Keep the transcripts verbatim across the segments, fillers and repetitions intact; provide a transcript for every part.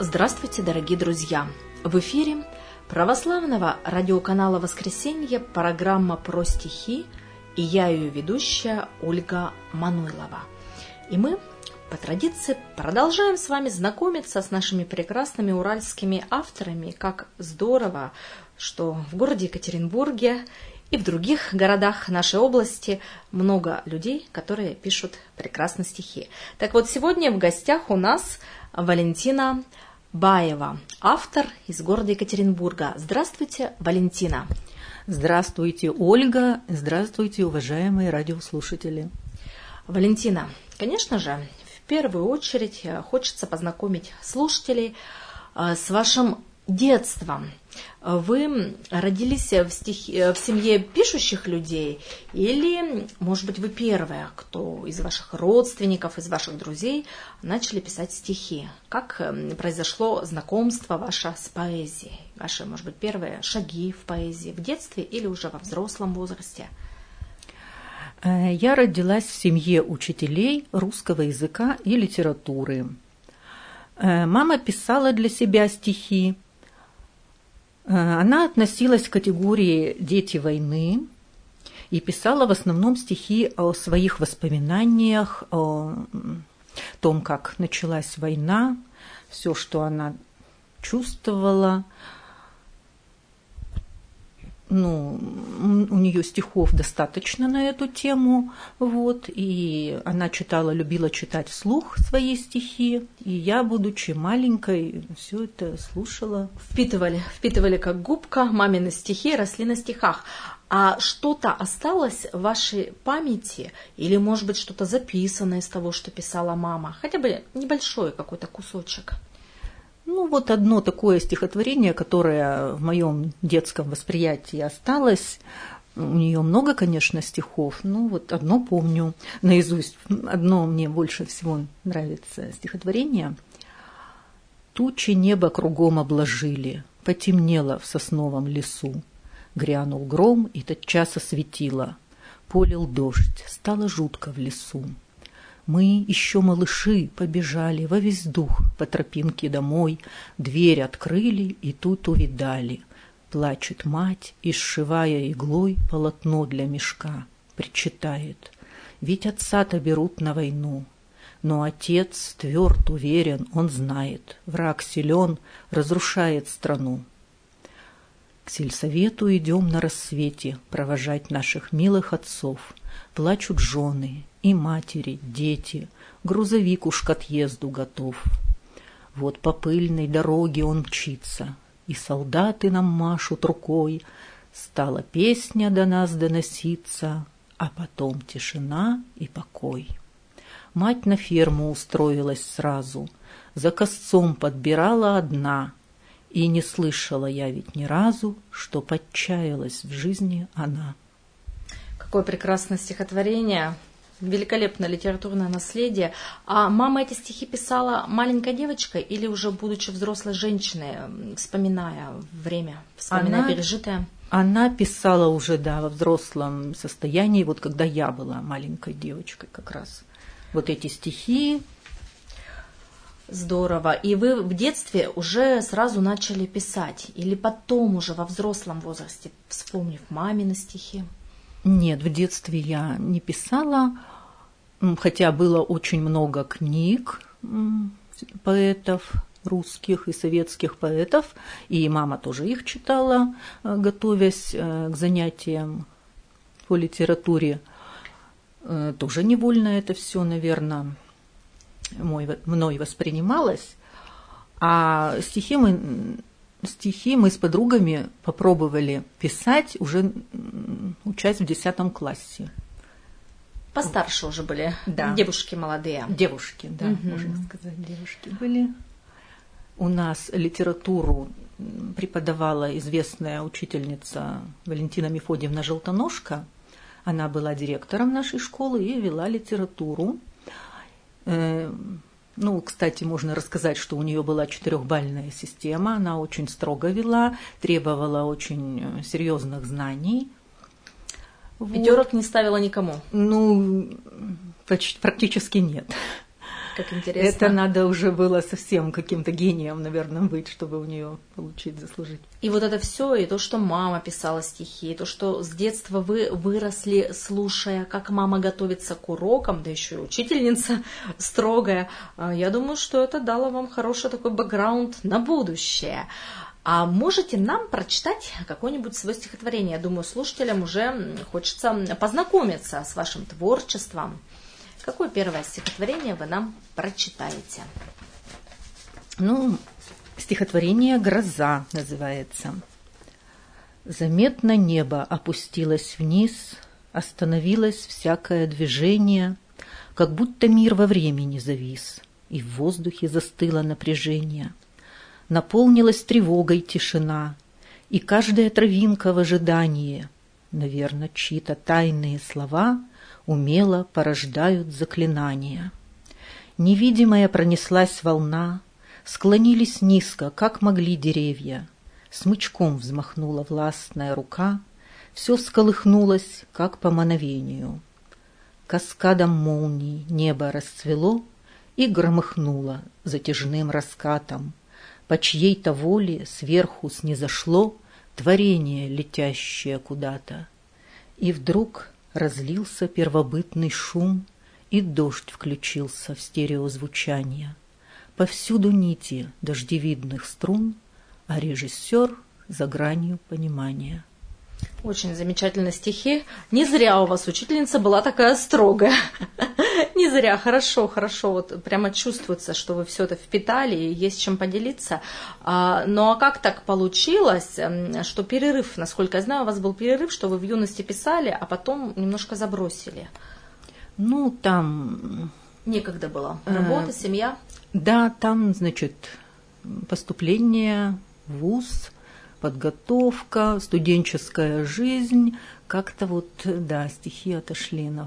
Здравствуйте, дорогие друзья! В эфире православного радиоканала «Воскресенье» программа «Про стихи», и я ее ведущая Ольга Мануйлова. И мы, по традиции, продолжаем с вами знакомиться с нашими прекрасными уральскими авторами. Как здорово, что в городе Екатеринбурге и в других городах нашей области много людей, которые пишут прекрасно стихи. Так вот, сегодня в гостях у нас Валентина Баева, автор из города Екатеринбурга. Здравствуйте, Валентина. Здравствуйте, Ольга. Здравствуйте, уважаемые радиослушатели. Валентина, конечно же, в первую очередь хочется познакомить слушателей с вашим детством. Вы родились в, стихи, в семье пишущих людей или, может быть, вы первая, кто из ваших родственников, из ваших друзей начали писать стихи? Как произошло знакомство ваше с поэзией? Ваши, может быть, первые шаги в поэзии в детстве или уже во взрослом возрасте? Я родилась в семье учителей русского языка и литературы. Мама писала для себя стихи. Она относилась к категории «дети войны» и писала в основном стихи о своих воспоминаниях, о том, как началась война, все, что она чувствовала. Ну, у нее стихов достаточно на эту тему, вот, и она читала, любила читать вслух свои стихи, и я, будучи маленькой, все это слушала. Впитывали, впитывали как губка мамины стихи, росли на стихах. А что-то осталось в вашей памяти, или, может быть, что-то записано из того, что писала мама, хотя бы небольшой какой-то кусочек? Ну, вот одно такое стихотворение, которое в моем детском восприятии осталось. У нее много, конечно, стихов, но вот одно помню наизусть. Одно мне больше всего нравится стихотворение. «Тучи небо кругом обложили, потемнело в сосновом лесу. Грянул гром, и тотчас осветило. Полил дождь, стало жутко в лесу. Мы, еще малыши, побежали во весь дух по тропинке домой, дверь открыли и тут увидали. Плачет мать и, сшивая иглой полотно для мешка, причитает: ведь отца-то берут на войну. Но отец тверд, уверен, он знает, враг силен, разрушает страну. К сельсовету идем на рассвете провожать наших милых отцов. Плачут жены и матери, дети, грузовик уж к отъезду готов. Вот по пыльной дороге он мчится, и солдаты нам машут рукой. Стала песня до нас доноситься, а потом тишина и покой. Мать на ферму устроилась сразу, за косцом подбирала одна, и не слышала я ведь ни разу, что отчаялась в жизни она. Какое прекрасное стихотворение, великолепное литературное наследие. А мама эти стихи писала маленькой девочкой или уже будучи взрослой женщиной, вспоминая время, вспоминая она, пережитое? Она писала уже, да, во взрослом состоянии, вот когда я была маленькой девочкой как раз. Вот эти стихи. Здорово. И вы в детстве уже сразу начали писать? Или потом уже во взрослом возрасте, вспомнив мамины стихи? Нет, в детстве я не писала, хотя было очень много книг поэтов, русских и советских поэтов, и мама тоже их читала, готовясь к занятиям по литературе. Тоже невольно это все, наверное, мой, мной воспринималось. А стихи мы... Стихи мы с подругами попробовали писать, уже учась в десятом классе. Постарше уже были, да. Девушки молодые. Девушки, да, угу. Можно сказать, девушки были. У нас литературу преподавала известная учительница Валентина Мефодиевна Желтоножка. Она была директором нашей школы и вела литературу. Ну, кстати, можно рассказать, что у нее была четырехбалльная система, она очень строго вела, требовала очень серьезных знаний. Пятерок вот. Не ставила никому? Ну, почти, практически нет. Как интересно. Это надо уже было совсем каким-то гением, наверное, быть, чтобы у нее получить, заслужить. И вот это все, и то, что мама писала стихи, и то, что с детства вы выросли, слушая, как мама готовится к урокам, да еще и учительница строгая, я думаю, что это дало вам хороший такой бэкграунд на будущее. А можете нам прочитать какое-нибудь свое стихотворение? Я думаю, слушателям уже хочется познакомиться с вашим творчеством. Какое первое стихотворение вы нам прочитаете? Ну, стихотворение «Гроза» называется. Заметно небо опустилось вниз, остановилось всякое движение, как будто мир во времени завис, и в воздухе застыло напряжение. Наполнилась тревогой тишина, и каждая травинка в ожидании, наверно, чьи-то тайные слова умело порождают заклинания. Невидимая пронеслась волна, склонились низко, как могли деревья, смычком взмахнула властная рука, все всколыхнулось, как по мановению. Каскадом молний небо расцвело и громыхнуло затяжным раскатом. По чьей-то воле сверху снизошло творение, летящее куда-то. И вдруг разлился первобытный шум, и дождь включился в стереозвучание. Повсюду нити дождевидных струн, а режиссер за гранью понимания. Очень замечательные стихи. Не зря у вас учительница была такая строгая. Не зря. Хорошо, хорошо. Вот прямо чувствуется, что вы все это впитали и есть чем поделиться. А, ну а как так получилось, что перерыв, насколько я знаю, у вас был перерыв, что вы в юности писали, а потом немножко забросили? Ну, там... Некогда было. Работа, э, семья? Да, там, значит, поступление в вуз, подготовка, студенческая жизнь, как-то вот, да, стихи отошли на...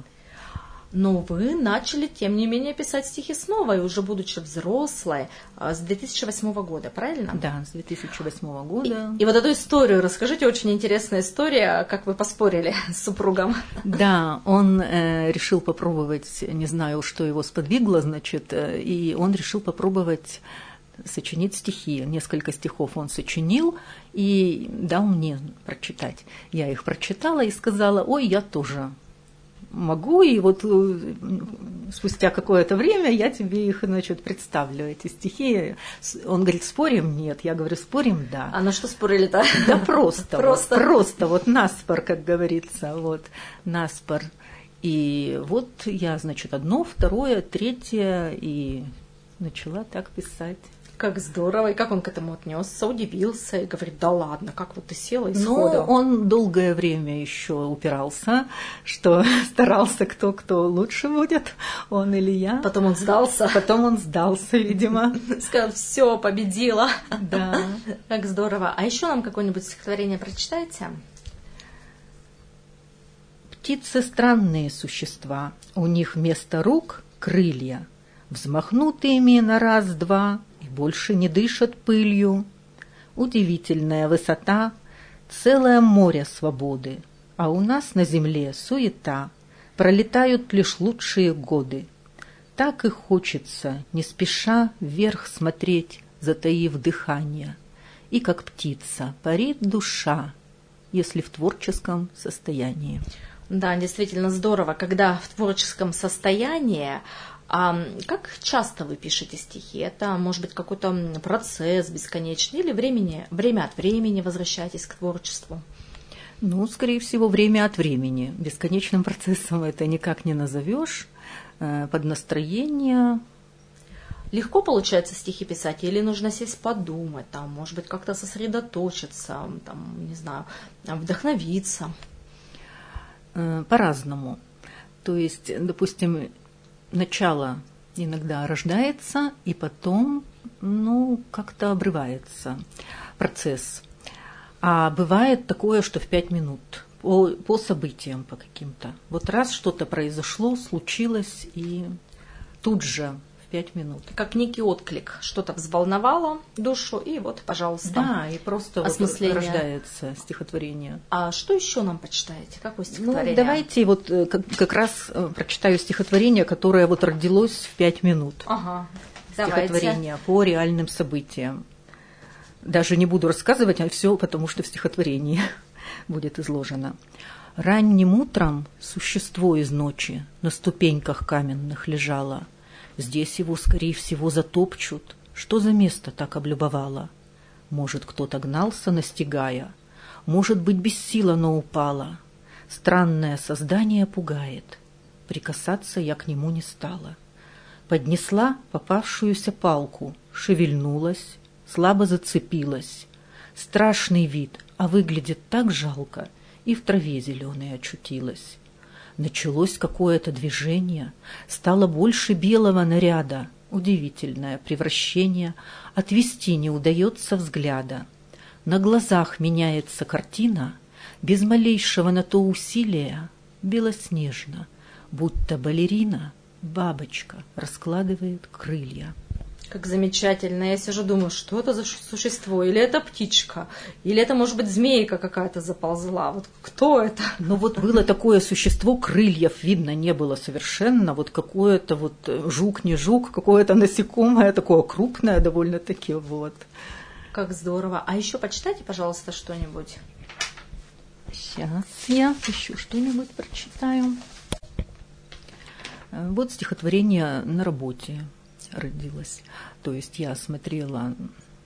Но вы начали, тем не менее, писать стихи снова, и уже будучи взрослой, с две тысячи восьмого года, правильно? Да, с две тысячи восьмого года. И, и вот эту историю расскажите, очень интересная история, как вы поспорили с супругом. Да, он э, решил попробовать, не знаю, что его сподвигло, значит, э, и он решил попробовать сочинить стихи. Несколько стихов он сочинил и дал мне прочитать. Я их прочитала и сказала: ой, я тоже могу, и вот спустя какое-то время я тебе их, значит, представлю, эти стихи. Он говорит: спорим? Нет. Я говорю: спорим? Да. А на что спорили-то? Да просто, просто. Вот, просто вот наспор, как говорится, вот, наспор. И вот я, значит, одно, второе, третье, и начала так писать. Как здорово. И как он к этому отнесся? Удивился и говорит: да ладно, как вот ты села и сходу? Ну, он долгое время еще упирался, что старался кто, кто лучше будет, он или я. Потом он сдался. Потом он сдался, видимо. Сказал: все, победила. Да. Как здорово. А еще нам какое-нибудь стихотворение прочитайте? Птицы странные существа, у них вместо рук крылья, взмахнут ими на раз-два, больше не дышат пылью. Удивительная высота, целое море свободы, а у нас на земле суета, пролетают лишь лучшие годы. Так и хочется, не спеша, вверх смотреть, затаив дыхание, и как птица парит душа, если в творческом состоянии. Да, действительно здорово, когда в творческом состоянии. А как часто вы пишете стихи? Это, может быть, какой-то процесс бесконечный или времени, время от времени возвращаетесь к творчеству? Ну, скорее всего, время от времени. Бесконечным процессом это никак не назовешь. Под настроение. Легко получается стихи писать, или нужно сесть подумать, там, может быть, как-то сосредоточиться, там, не знаю, вдохновиться? По-разному. То есть, допустим, начало иногда рождается, и потом, ну, как-то обрывается процесс. А бывает такое, что в пять минут, по, по событиям, по каким-то. Вот раз что-то произошло, случилось, и тут же в пять минут. Как некий отклик. Что-то взволновало душу, и вот, пожалуйста, да, и просто вот рождается стихотворение. А что еще нам почитаете? Какое стихотворение? Ну, давайте вот как, как раз прочитаю стихотворение, которое вот родилось в пять минут. Ага, стихотворение по реальным событиям. Даже не буду рассказывать, а все, потому что в стихотворении будет изложено. Ранним утром существо из ночи на ступеньках каменных лежало. Здесь его, скорее всего, затопчут. Что за место так облюбовало? Может, кто-то гнался, настигая. Может быть, без сил оно упало. Странное создание пугает. Прикасаться я к нему не стала. Поднесла попавшуюся палку, шевельнулась, слабо зацепилась. Страшный вид, а выглядит так жалко, и в траве зеленой очутилась. Началось какое-то движение, стало больше белого наряда. Удивительное превращение, отвести не удается взгляда. На глазах меняется картина, без малейшего на то усилия, белоснежно, будто балерина, бабочка раскладывает крылья. Как замечательно. Я сижу, думаю, что это за существо? Или это птичка? Или это, может быть, змейка какая-то заползла? Вот кто это? Ну вот было такое существо, крыльев видно не было совершенно. Вот какое-то вот жук, не жук, какое-то насекомое, такое крупное довольно-таки. Вот. Как здорово. А еще почитайте, пожалуйста, что-нибудь. Сейчас я еще что-нибудь прочитаю. Вот стихотворение «На работе» родилась. То есть я смотрела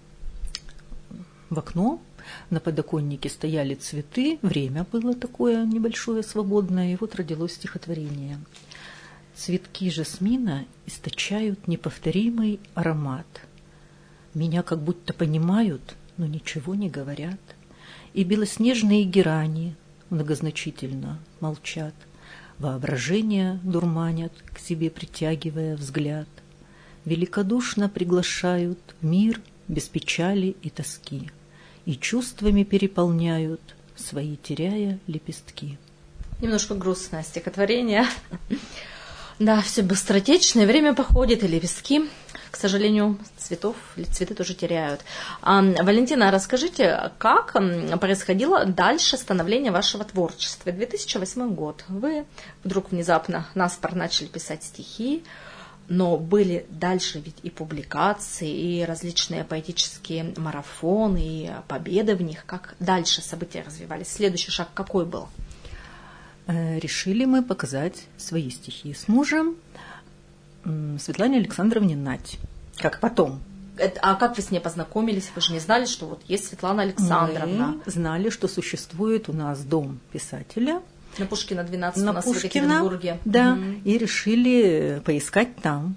в окно, на подоконнике стояли цветы, время было такое небольшое, свободное, и вот родилось стихотворение. Цветки жасмина источают неповторимый аромат. Меня как будто понимают, но ничего не говорят. И белоснежные герани многозначительно молчат. Воображение дурманят, к себе притягивая взгляд. Великодушно приглашают в мир без печали и тоски, и чувствами переполняют, свои теряя лепестки. Немножко грустное стихотворение. Да, все быстротечно, время походит, и лепестки, к сожалению, цветов, цветы тоже теряют. А, Валентина, расскажите, как происходило дальше становление вашего творчества? две тысячи восьмой год. Вы вдруг внезапно наспор начали писать стихи, но были дальше ведь и публикации, и различные поэтические марафоны, и победы в них. Как дальше события развивались? Следующий шаг какой был? Решили мы показать свои стихи с мужем Светлане Александровне Нать. Как потом. Это, а как вы с ней познакомились? Вы же не знали, что вот есть Светлана Александровна? Мы знали, что существует у нас дом писателя. На Пушкина, двенадцать, на у нас Пушкина, в Екатеринбурге. Да, угу. И решили поискать там.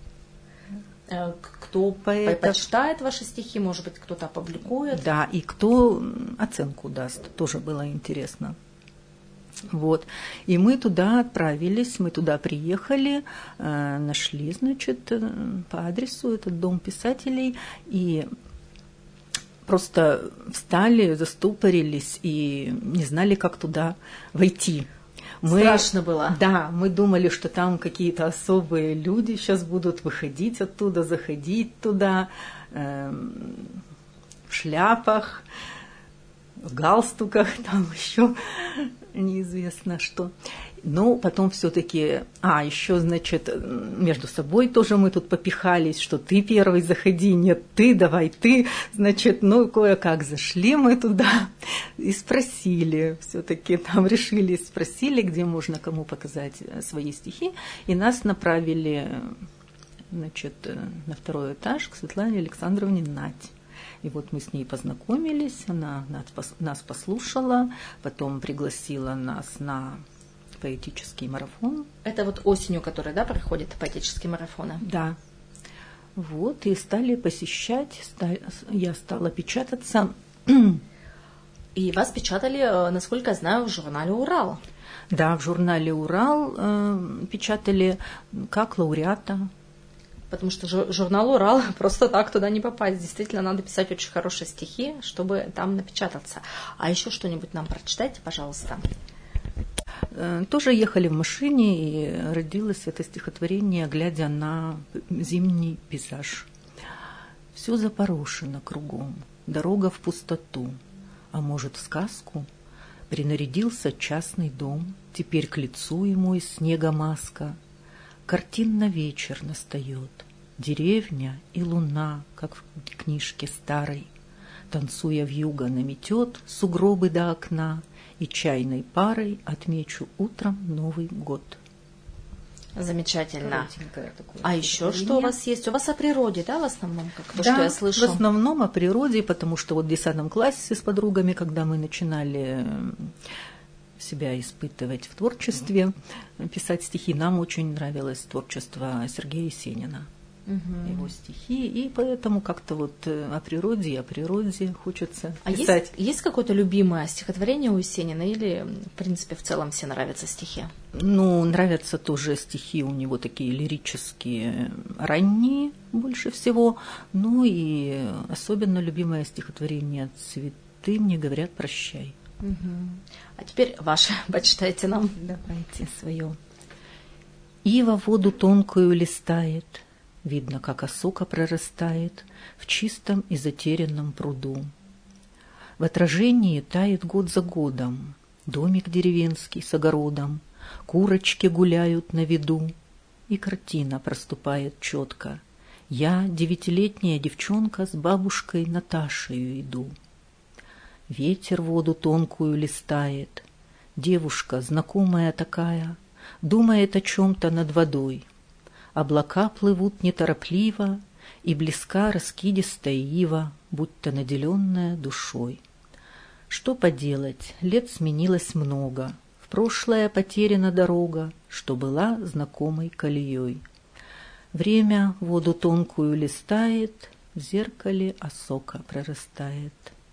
Кто Поэтов. почитает ваши стихи, может быть, кто-то опубликует. Да, и кто оценку даст, тоже было интересно. Вот. И мы туда отправились, мы туда приехали, нашли, значит, по адресу этот дом писателей, и просто встали, застопорились и не знали, как туда войти. Мы, Страшно было. Да, мы думали, что там какие-то особые люди сейчас будут выходить оттуда, заходить туда э, в шляпах, в галстуках, там еще неизвестно что. Но потом все-таки, а, еще, значит, между собой тоже мы тут попихались, что ты первый заходи, нет, ты, давай ты, значит, ну, кое-как зашли мы туда и спросили, все-таки там решили, спросили, где можно кому показать свои стихи, и нас направили, значит, на второй этаж к Светлане Александровне Нать. И вот мы с ней познакомились, она нас послушала, потом пригласила нас на поэтический марафон. Это вот осенью, который, да, проходит поэтические марафоны? Да. Вот, и стали посещать, стали, я стала печататься. И вас печатали, насколько я знаю, в журнале «Урал». Да, в журнале «Урал» э, печатали как лауреата. Потому что журнал «Урал» просто так туда не попасть. Действительно, надо писать очень хорошие стихи, чтобы там напечататься. А еще что-нибудь нам прочитайте, пожалуйста. Тоже ехали в машине, и родилось это стихотворение, глядя на зимний пейзаж. Все запорошено кругом, дорога в пустоту, а может, в сказку принарядился частный дом, теперь к лицу ему из снега маска. Картинно вечер настает, деревня и луна, как в книжке старой, танцуя вьюга наметет сугробы до окна, и чайной парой отмечу утром Новый год. Замечательно. А еще что у вас есть? У вас о природе, да, в основном, как то, да, что я слышу? В основном о природе, потому что вот в десятом классе с подругами, когда мы начинали себя испытывать в творчестве, писать стихи, нам очень нравилось творчество Сергея Есенина. Угу. Его стихи, и поэтому как-то вот о природе и о природе хочется а писать. А есть, есть какое-то любимое стихотворение у Есенина или, в принципе, в целом все нравятся стихи? Ну, нравятся тоже стихи у него такие лирические, ранние больше всего, ну и особенно любимое стихотворение «Цветы мне говорят прощай». Угу. А теперь ваше, почитайте нам. Давайте свое. Ива воду тонкую листает, видно, как осока прорастает в чистом и затерянном пруду. В отражении тает год за годом, домик деревенский с огородом, курочки гуляют на виду, и картина проступает четко. Я, девятилетняя девчонка, с бабушкой Наташею иду. Ветер воду тонкую листает, девушка, знакомая такая, думает о чем-то над водой. Облака плывут неторопливо, и близка раскидистая ива, будто наделенная душой. Что поделать, лет сменилось много, в прошлое потеряна дорога, что была знакомой колеей. Время воду тонкую листает, в зеркале осока прорастает.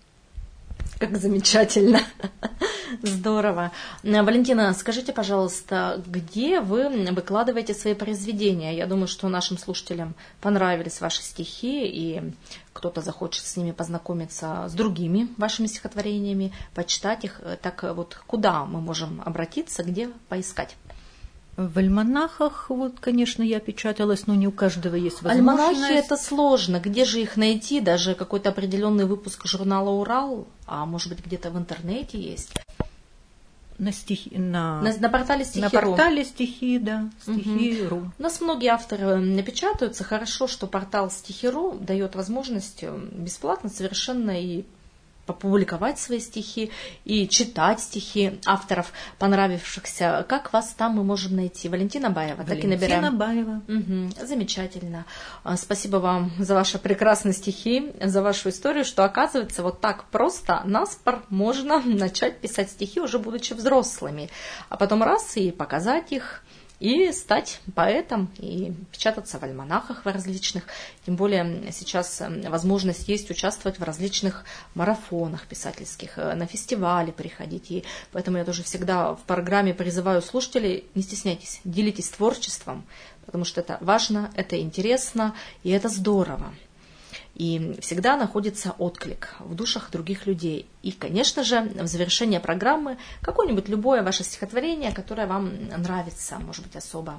Как замечательно. Здорово. Валентина, скажите, пожалуйста, где вы выкладываете свои произведения? Я думаю, что нашим слушателям понравились ваши стихи, и кто-то захочет с ними познакомиться с другими вашими стихотворениями, почитать их. Так вот, куда мы можем обратиться, где поискать? В альманахах, вот, конечно, я печаталась, но не у каждого есть возможность. Альманахи – это сложно. Где же их найти? Даже какой-то определенный выпуск журнала «Урал», а может быть, где-то в интернете есть? На, стихи, на... на, на портале «Стихи.ру». На портале «Стихи», да, «Стихи.ру». Угу. У нас многие авторы напечатаются. Хорошо, что портал «Стихи.ру» дает возможность бесплатно совершенно и попубликовать свои стихи и читать стихи авторов, понравившихся. Как вас там мы можем найти? Валентина Баева. Валентина так и набираем. Баева. Угу, замечательно. Спасибо вам за ваши прекрасные стихи, за вашу историю, что, оказывается, вот так просто наспор можно начать писать стихи, уже будучи взрослыми, а потом раз и показать их, и стать поэтом, и печататься в альманахах в различных. Тем более сейчас возможность есть участвовать в различных марафонах писательских, на фестивале приходить. И поэтому я тоже всегда в программе призываю слушателей: не стесняйтесь, делитесь творчеством, потому что это важно, это интересно, и это здорово. И всегда находится отклик в душах других людей. И, конечно же, в завершение программы какое-нибудь любое ваше стихотворение, которое вам нравится, может быть, особо.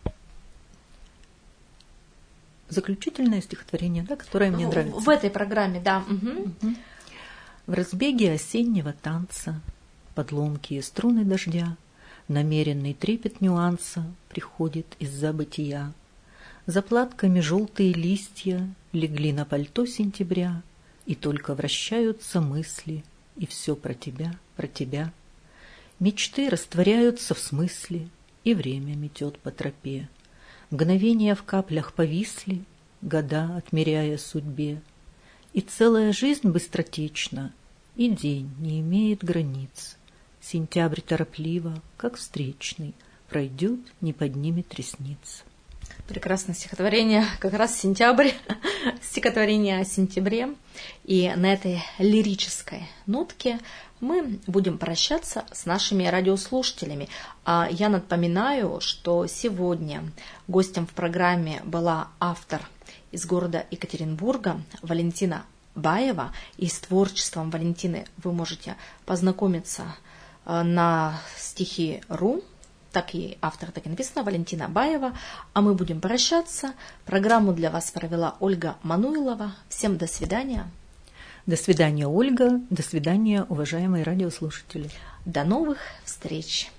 Заключительное стихотворение, да, которое мне в, нравится. В этой программе, да. Угу. Угу. В разбеге осеннего танца, под ломкие струны дождя, намеренный трепет нюанса приходит из-за бытия. Заплатками желтые листья легли на пальто сентября, и только вращаются мысли, и все про тебя, про тебя. Мечты растворяются в смысле, и время метет по тропе. Мгновения в каплях повисли, года отмеряя судьбе. И целая жизнь быстротечна, и день не имеет границ. Сентябрь торопливо, как встречный, пройдет, не поднимет ресниц. Прекрасное стихотворение, как раз сентябрь, стихотворение о сентябре. И на этой лирической нотке мы будем прощаться с нашими радиослушателями. А я напоминаю, что сегодня гостем в программе была автор из города Екатеринбурга Валентина Баева. И с творчеством Валентины вы можете познакомиться на стихи точка ру. Так и автор, так и написано, Валентина Баева. А мы будем прощаться. Программу для вас провела Ольга Мануйлова. Всем до свидания. До свидания, Ольга. До свидания, уважаемые радиослушатели. До новых встреч.